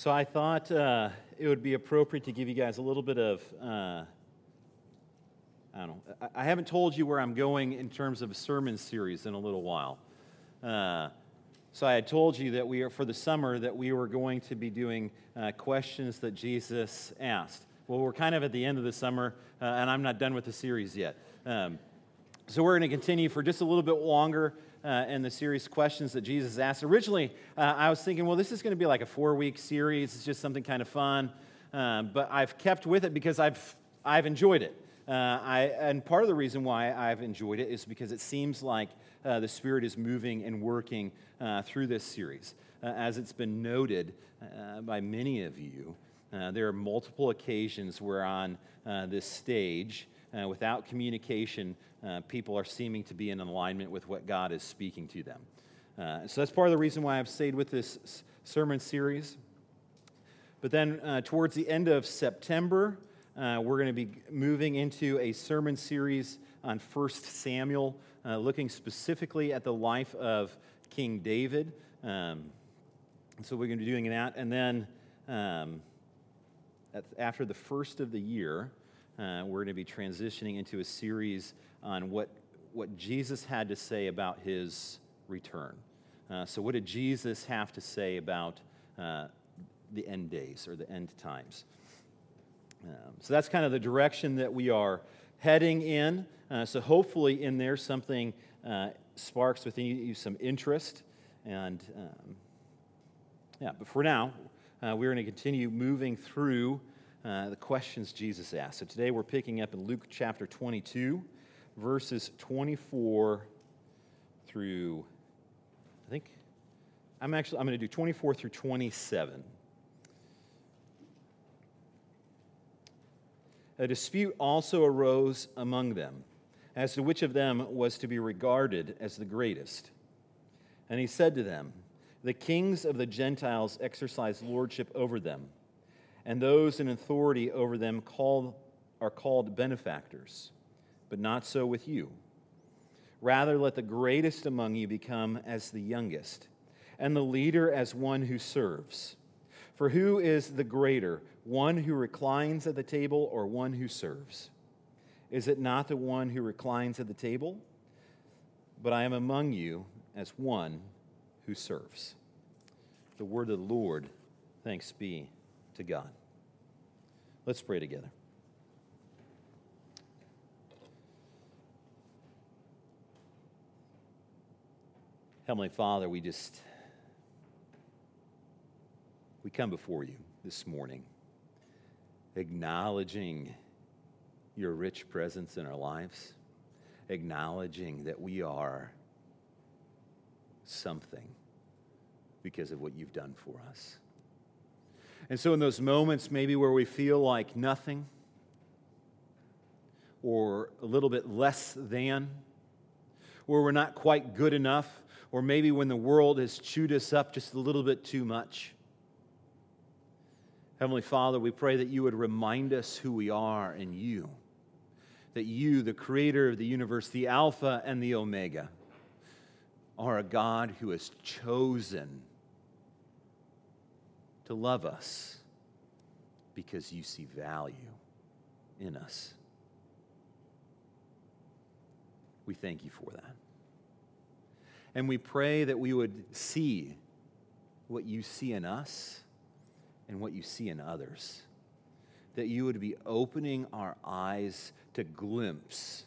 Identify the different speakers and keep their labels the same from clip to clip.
Speaker 1: So I thought it would be appropriate to give you guys a little bit of, I don't know, I haven't told you where I'm going in terms of a sermon series in a little while. So I had told you that we are, for the summer, that we were going to be doing questions that Jesus asked. Well, we're kind of at the end of the summer, and I'm not done with the series yet. So we're going to continue for just a little bit longer in the series Questions That Jesus Asked. Originally, I was thinking, well, this is going to be like a 4-week series. It's just something kind of fun. But I've kept with it because I've enjoyed it. And part of the reason why I've enjoyed it is because it seems like the Spirit is moving and working through this series. As it's been noted by many of you, there are multiple occasions where on this stage, without communication, people are seeming to be in alignment with what God is speaking to them. So that's part of the reason why I've stayed with this sermon series. But then towards the end of September, we're going to be moving into a sermon series on 1 Samuel, looking specifically at the life of King David. So we're going to be doing that. And then after the first of the year, we're going to be transitioning into a series on what Jesus had to say about his return. So what did Jesus have to say about the end days or the end times? So that's kind of the direction that we are heading in. So hopefully in there something sparks within you some interest. And but for now, we're going to continue moving through the questions Jesus asked. So today we're picking up in Luke chapter 22, verses 24 through, I'm going to do 24 through 27. A dispute also arose among them as to which of them was to be regarded as the greatest. And he said to them, "The kings of the Gentiles exercise lordship over them, and those in authority over them are called benefactors, but not so with you. Rather, let the greatest among you become as the youngest, and the leader as one who serves. For who is the greater, one who reclines at the table or one who serves? Is it not the one who reclines at the table? But I am among you as one who serves." The word of the Lord. Thanks be to God. Let's pray together. Heavenly Father, we come before you this morning, acknowledging your rich presence in our lives, acknowledging that we are something because of what you've done for us. And so in those moments maybe where we feel like nothing or a little bit less than, or we're not quite good enough, or maybe when the world has chewed us up just a little bit too much, Heavenly Father, we pray that you would remind us who we are in you, that you, the creator of the universe, the Alpha and the Omega, are a God who has chosen to love us because you see value in us. We thank you for that. And we pray that we would see what you see in us and what you see in others. That you would be opening our eyes to glimpse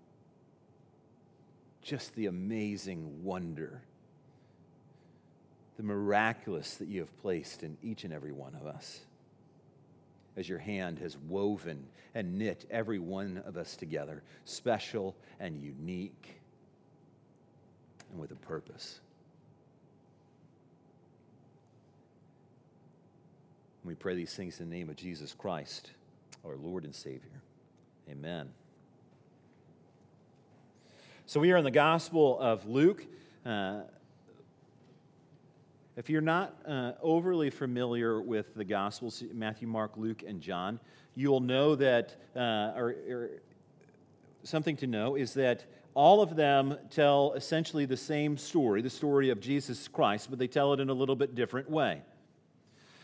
Speaker 1: just the amazing wonder, the miraculous that you have placed in each and every one of us, as your hand has woven and knit every one of us together, special and unique, and with a purpose. We pray these things in the name of Jesus Christ, our Lord and Savior. Amen. So we are in the Gospel of Luke. If you're not overly familiar with the Gospels, Matthew, Mark, Luke, and John, you'll know that, or something to know is that all of them tell essentially the same story, the story of Jesus Christ, but they tell it in a little bit different way.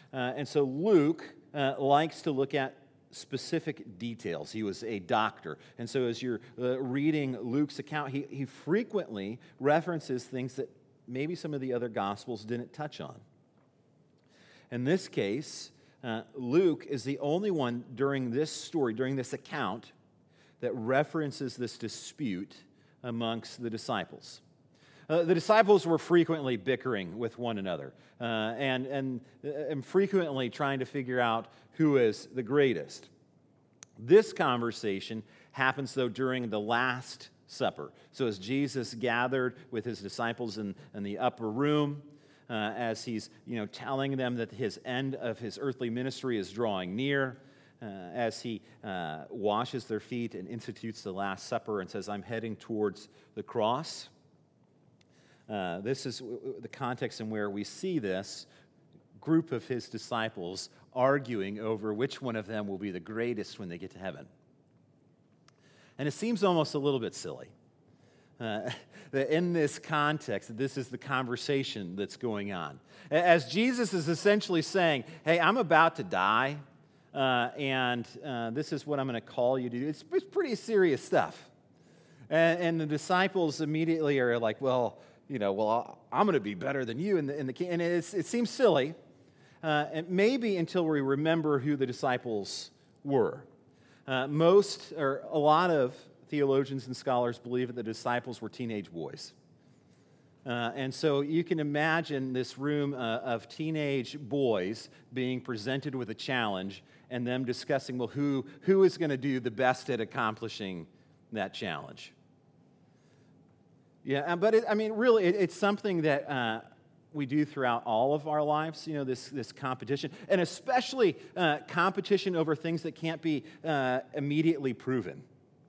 Speaker 1: And so Luke likes to look at specific details. He was a doctor. And so as you're reading Luke's account, he frequently references things that maybe some of the other Gospels didn't touch on. In this case, Luke is the only one during this story, during this account, that references this dispute amongst the disciples. The disciples were frequently bickering with one another and frequently trying to figure out who is the greatest. This conversation happens, though, during the Last Supper. So as Jesus gathered with his disciples in the upper room, as he's telling them that his end of his earthly ministry is drawing near, as he washes their feet and institutes the Last Supper and says, "I'm heading towards the cross." This is the context in where we see this group of his disciples arguing over which one of them will be the greatest when they get to heaven. And it seems almost a little bit silly that in this context, this is the conversation that's going on. As Jesus is essentially saying, hey, I'm about to die, and this is what I'm going to call you to do. It's pretty serious stuff. And the disciples immediately are like, I'm going to be better than you. And it seems silly, and maybe until we remember who the disciples were. Most, or a lot of theologians and scholars believe that the disciples were teenage boys. And so you can imagine this room of teenage boys being presented with a challenge and them discussing, well, who is going to do the best at accomplishing that challenge? Yeah, but it's something that we do throughout all of our lives, this competition, and especially competition over things that can't be immediately proven.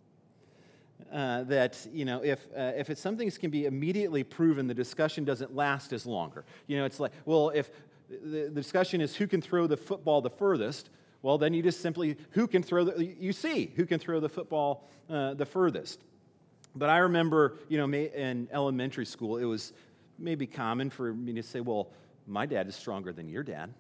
Speaker 1: If it's something that can be immediately proven, the discussion doesn't last as longer. It's like, well, if the discussion is who can throw the football the furthest, well, then you just simply, who can throw the football the furthest. But I remember, in elementary school, it was maybe common for me to say, well, my dad is stronger than your dad.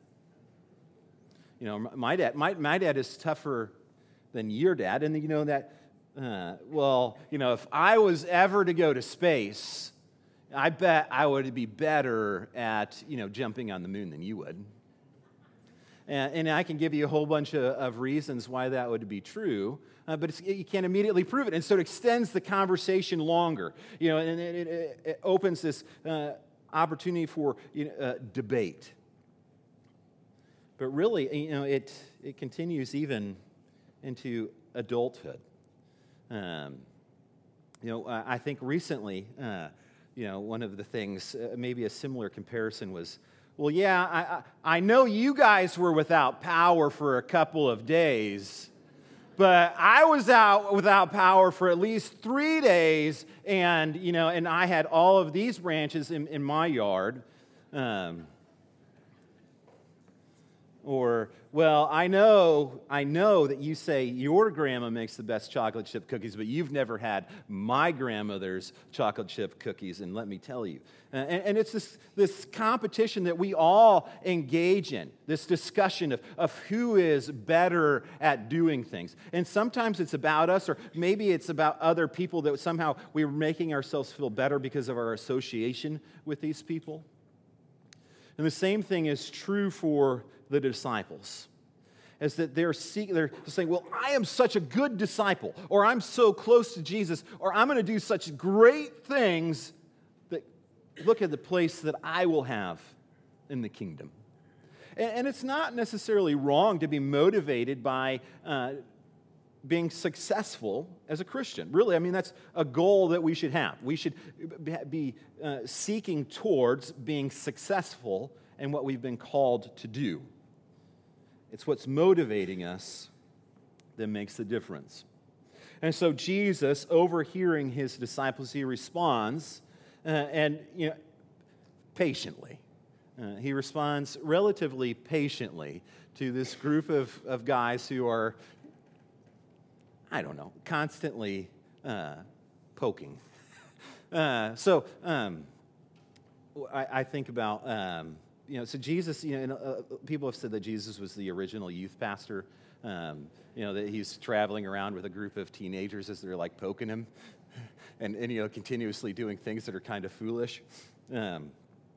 Speaker 1: My dad is tougher than your dad. And that, if I was ever to go to space, I bet I would be better at, jumping on the moon than you would. And I can give you a whole bunch of reasons why that would be true, but you can't immediately prove it. And so it extends the conversation longer, and it opens this opportunity for debate. But really, it continues even into adulthood. I think recently, one of the things, maybe a similar comparison was, well, yeah, I know you guys were without power for a couple of days, but I was out without power for at least 3 days, and I had all of these branches in my yard. Or, well, I know that you say your grandma makes the best chocolate chip cookies, but you've never had my grandmother's chocolate chip cookies, and let me tell you. And it's this competition that we all engage in, this discussion of who is better at doing things. And sometimes it's about us, or maybe it's about other people that somehow we're making ourselves feel better because of our association with these people. And the same thing is true for the disciples, is that they're saying, well, I am such a good disciple, or I'm so close to Jesus, or I'm going to do such great things that look at the place that I will have in the kingdom. And it's not necessarily wrong to be motivated by being successful as a Christian. Really, that's a goal that we should have. We should be seeking towards being successful in what we've been called to do. It's what's motivating us that makes the difference. And so Jesus, overhearing his disciples, he responds, patiently. He responds relatively patiently to this group of guys who are, constantly poking. I think about, So Jesus, people have said that Jesus was the original youth pastor. That he's traveling around with a group of teenagers as they're like poking him, and continuously doing things that are kind of foolish. And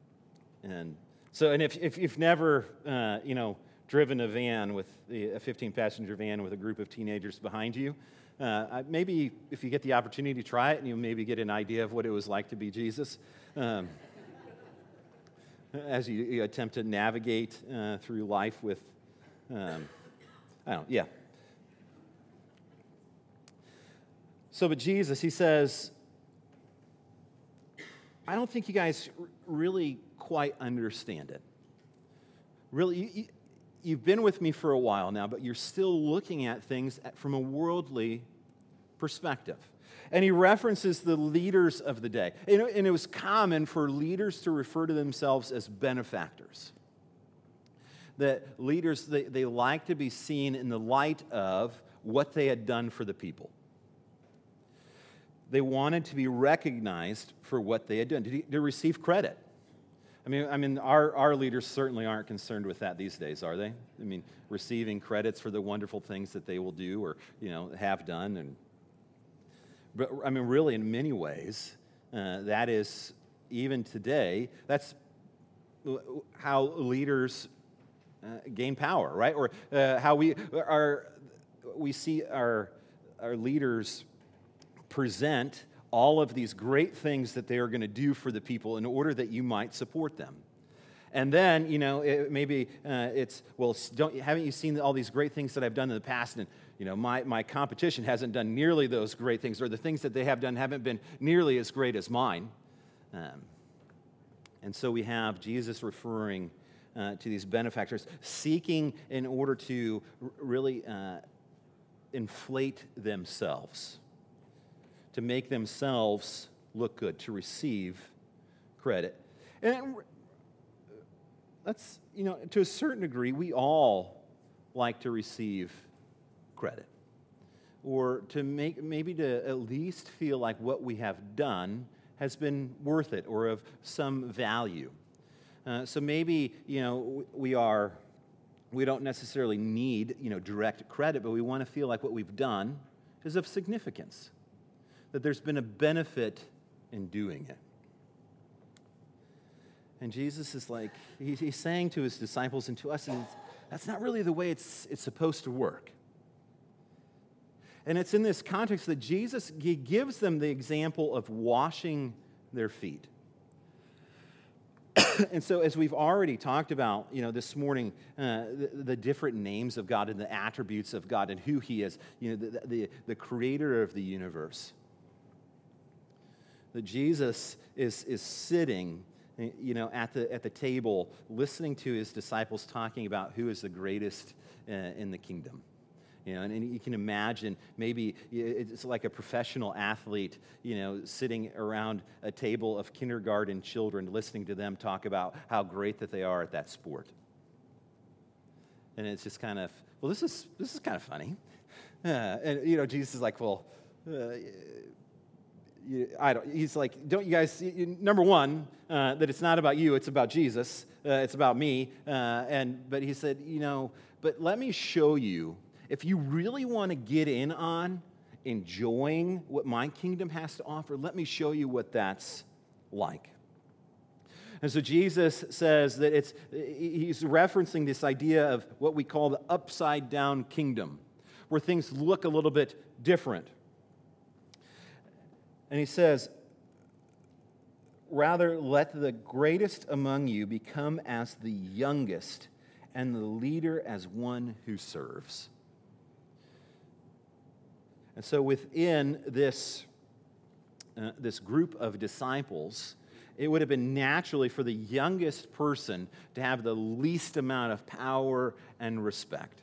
Speaker 1: if you've never, driven a van with a 15-passenger van with a group of teenagers behind you, maybe if you get the opportunity to try it, and you maybe get an idea of what it was like to be Jesus. As you attempt to navigate through life with, yeah. So, but Jesus, he says, I don't think you guys really quite understand it. Really, you've been with me for a while now, but you're still looking at things from a worldly perspective. And he references the leaders of the day. And it was common for leaders to refer to themselves as benefactors. That leaders, they like to be seen in the light of what they had done for the people. They wanted to be recognized for what they had done, to receive credit. I mean, our leaders certainly aren't concerned with that these days, are they? I mean, receiving credits for the wonderful things that they will do or, have done. But I mean, really, in many ways, that is, even today, that's how leaders gain power, right? Or how we see our leaders present all of these great things that they are going to do for the people in order that you might support them. And then, haven't you seen all these great things that I've done in the past? And, my competition hasn't done nearly those great things, or the things that they have done haven't been nearly as great as mine. And so we have Jesus referring to these benefactors, seeking in order to really inflate themselves, to make themselves look good, to receive credit. And that's, to a certain degree, we all like to receive credit, or to maybe to at least feel like what we have done has been worth it or of some value. So maybe, we don't necessarily need, direct credit, but we want to feel like what we've done is of significance, that there's been a benefit in doing it. And Jesus is like, he's saying to his disciples and to us, and that's not really the way it's supposed to work. And it's in this context that Jesus, he gives them the example of washing their feet. And so as we've already talked about, this morning, the different names of God and the attributes of God and who he is, the creator of the universe. That Jesus is sitting, at the table, listening to his disciples talking about who is the greatest in the kingdom. And you can imagine maybe it's like a professional athlete, sitting around a table of kindergarten children, listening to them talk about how great that they are at that sport. And it's just kind of, well, this is kind of funny. And Jesus is like, well, he's like, don't you guys see, number one, that it's not about you, it's about Jesus, it's about me. But he said, but let me show you. If you really want to get in on enjoying what my kingdom has to offer, let me show you what that's like. And so Jesus says that he's referencing this idea of what we call the upside down kingdom, where things look a little bit different. And he says, rather, let the greatest among you become as the youngest, and the leader as one who serves. And so within this group of disciples, it would have been naturally for the youngest person to have the least amount of power and respect.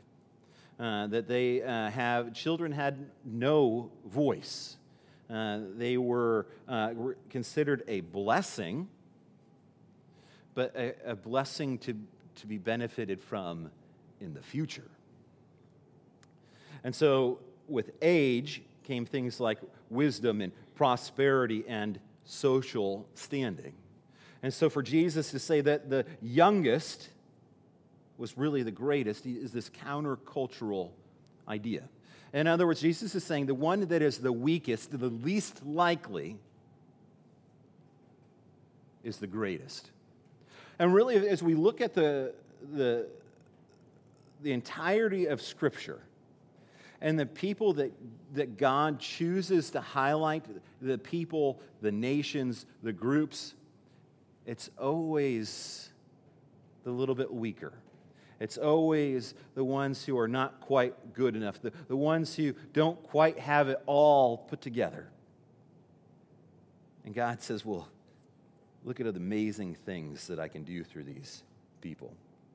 Speaker 1: Children had no voice. They were considered a blessing, but a blessing to be benefited from in the future. And so with age came things like wisdom and prosperity and social standing. And so for Jesus to say that the youngest was really the greatest is this countercultural idea. In other words, Jesus is saying the one that is the weakest, the least likely, is the greatest. And really, as we look at the entirety of Scripture and the people that God chooses to highlight, the people, the nations, the groups, it's always the little bit weaker. It's always the ones who are not quite good enough, the ones who don't quite have it all put together. And God says, well, look at the amazing things that I can do through these people.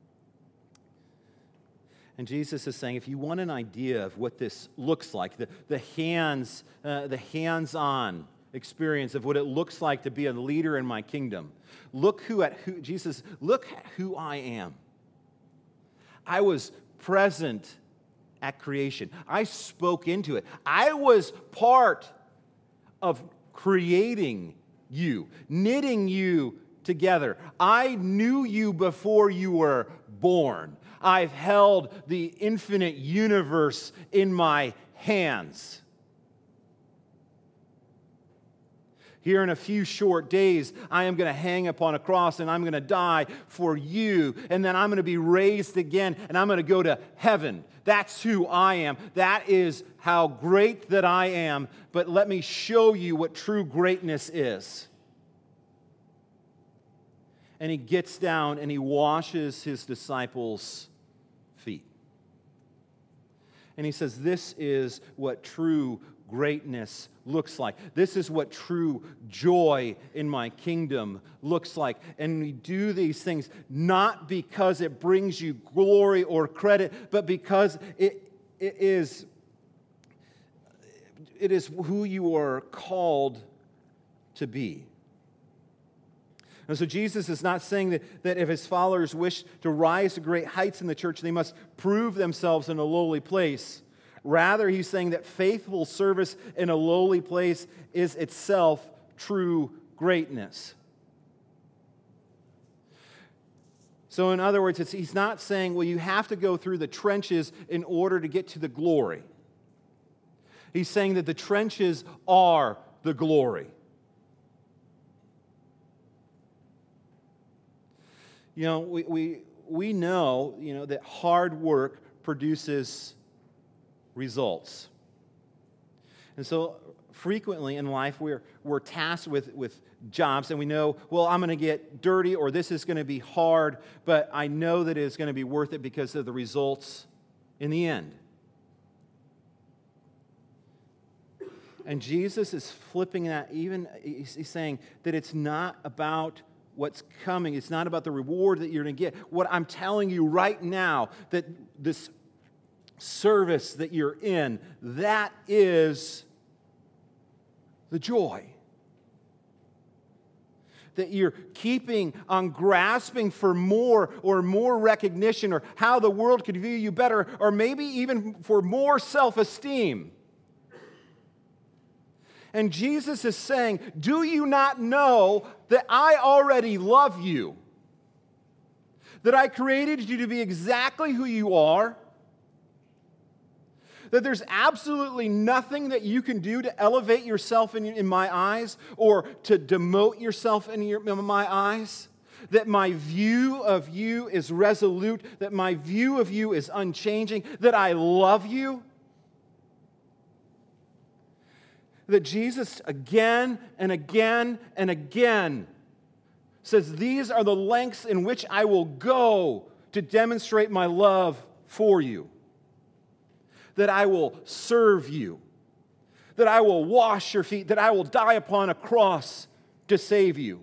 Speaker 1: And Jesus is saying, if you want an idea of what this looks like, the hands-on experience of what it looks like to be a leader in my kingdom, look at who I am. I was present at creation. I spoke into it. I was part of creating you, knitting you together. I knew you before you were born. I've held the infinite universe in my hands. Here in a few short days, I am going to hang upon a cross and I'm going to die for you. And then I'm going to be raised again and I'm going to go to heaven. That's who I am. That is how great that I am. But let me show you what true greatness is. And he gets down and he washes his disciples' feet. And he says, this is what true greatness looks like. This is what true joy in my kingdom looks like. And we do these things not because it brings you glory or credit, but because it is who you are called to be. And so Jesus is not saying that if his followers wish to rise to great heights in the church, they must prove themselves in a lowly place. Rather, he's saying that faithful service in a lowly place is itself true greatness. So in other words, he's not saying, well, you have to go through the trenches in order to get to the glory. He's saying that the trenches are the glory. You know, we know, that hard work produces results. And so frequently in life we're tasked with jobs and we know, well, I'm going to get dirty or this is going to be hard, but I know that it's going to be worth it because of the results in the end. And Jesus is flipping that. He's saying that it's not about what's coming. It's not about the reward that you're going to get. What I'm telling you right now, that this service that you're in, that is the joy. That you're keeping on grasping for more or more recognition or how the world could view you better or maybe even for more self-esteem. And Jesus is saying, do you not know that I already love you? That I created you to be exactly who you are? That there's absolutely nothing that you can do to elevate yourself in my eyes or to demote yourself in my eyes? That my view of you is resolute, that my view of you is unchanging, that I love you? That Jesus again and again and again says, these are the lengths in which I will go to demonstrate my love for you. That I will serve you. That I will wash your feet. That I will die upon a cross to save you.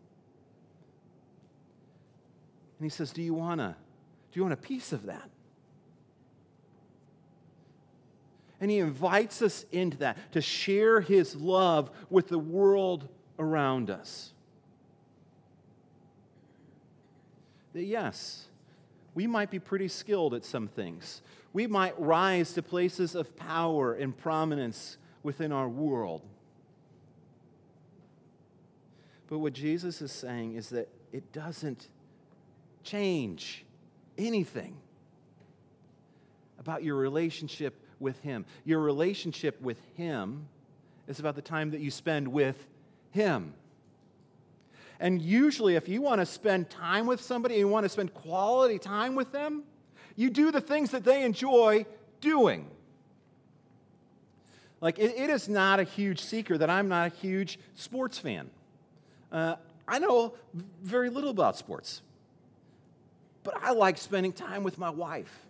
Speaker 1: And he says, do you want a piece of that? And he invites us into that, to share his love with the world around us. That yes, we might be pretty skilled at some things. We might rise to places of power and prominence within our world. But what Jesus is saying is that it doesn't change anything about your relationship with Him. Your relationship with Him is about the time that you spend with Him. And usually, if you want to spend time with somebody, you want to spend quality time with them, you do the things that they enjoy doing. Like, it is not a huge secret that I'm not a huge sports fan. I know very little about sports, but I like spending time with my wife.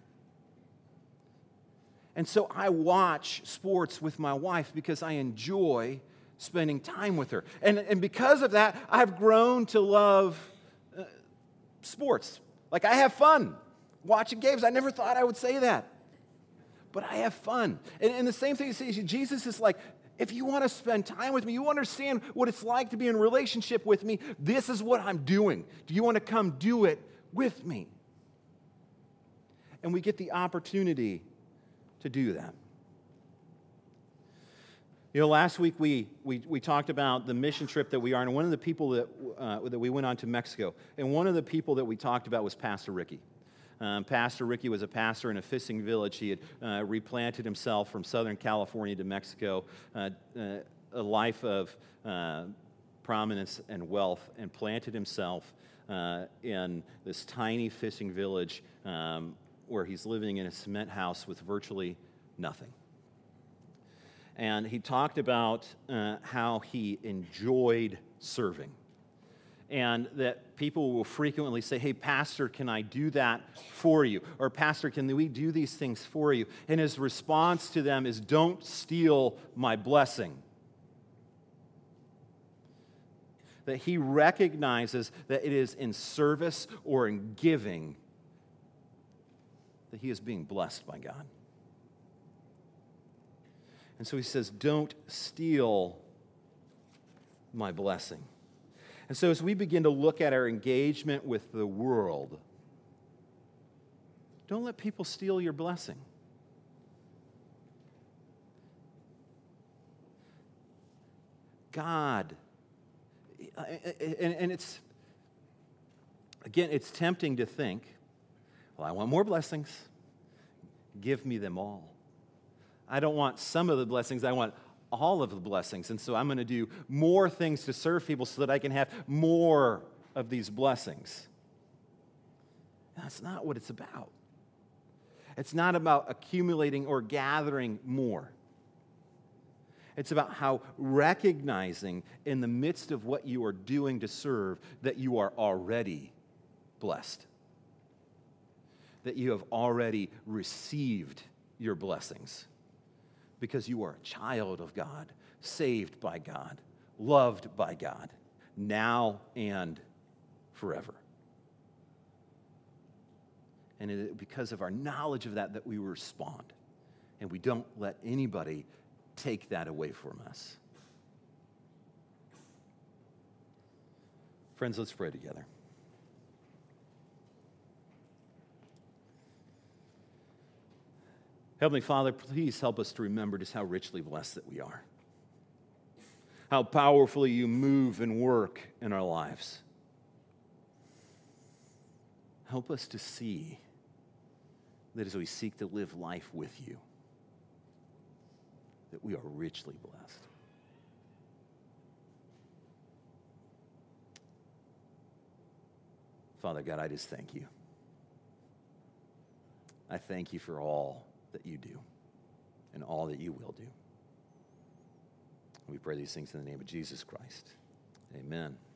Speaker 1: And so I watch sports with my wife because I enjoy spending time with her. And because of that, I've grown to love sports. Like, I have fun watching games. I never thought I would say that, but I have fun. And the same thing, Jesus is like, if you want to spend time with me, you understand what it's like to be in relationship with me, this is what I'm doing. Do you want to come do it with me? And we get the opportunity to do that. You know, last week we talked about the mission trip that we are, and one of the people that we went on to Mexico, and one of the people that we talked about was Pastor Ricky. Pastor Ricky was a pastor in a fishing village. He had replanted himself from Southern California to Mexico, a life of prominence and wealth, and planted himself in this tiny fishing village where he's living in a cement house with virtually nothing. And he talked about how he enjoyed serving. And that people will frequently say, hey, Pastor, can I do that for you? Or, Pastor, can we do these things for you? And his response to them is, don't steal my blessing. That he recognizes that it is in service or in giving that he is being blessed by God. And so he says, don't steal my blessing. And so as we begin to look at our engagement with the world, don't let people steal your blessing. God, and it's, again, it's tempting to think, well, I want more blessings. Give me them all. I don't want some of the blessings. I want all of the blessings. And so I'm going to do more things to serve people so that I can have more of these blessings. That's not what it's about. It's not about accumulating or gathering more. It's about how recognizing in the midst of what you are doing to serve that you are already blessed. That you have already received your blessings. Because you are a child of God, saved by God, loved by God, now and forever. And it is because of our knowledge of that we respond. And we don't let anybody take that away from us. Friends, let's pray together. Heavenly Father, please help us to remember just how richly blessed that we are. How powerfully you move and work in our lives. Help us to see that as we seek to live life with you, that we are richly blessed. Father God, I just thank you. I thank you for all that you do and all that you will do. We pray these things in the name of Jesus Christ. Amen.